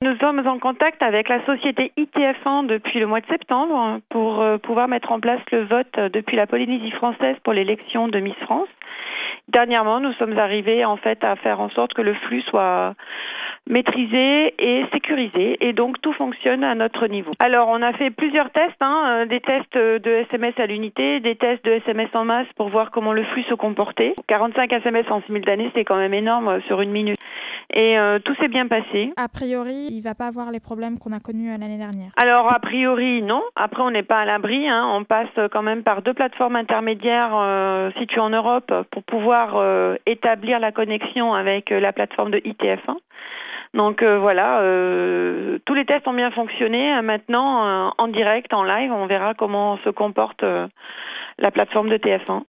nous sommes en contact avec la société ITF1 depuis le mois de septembre pour pouvoir mettre en place le vote depuis la Polynésie française pour l'élection de Miss France. Dernièrement, nous sommes arrivés en fait à faire en sorte que le flux soit maîtrisé et sécurisé, et donc tout fonctionne à notre niveau. Alors on a fait plusieurs tests, des tests de SMS à l'unité, des tests de SMS en masse pour voir comment le flux se comportait. 45 SMS en simultané, c'est quand même énorme sur une minute. Et tout s'est bien passé. A priori, il ne va pas avoir les problèmes qu'on a connus l'année dernière. Alors a priori non. Après on n'est pas à l'abri. On passe quand même par 2 plateformes intermédiaires situées en Europe pour pouvoir établir la connexion avec la plateforme de ITF1. Donc voilà, tous les tests ont bien fonctionné. Maintenant, en direct, en live, on verra comment se comporte la plateforme de TF1.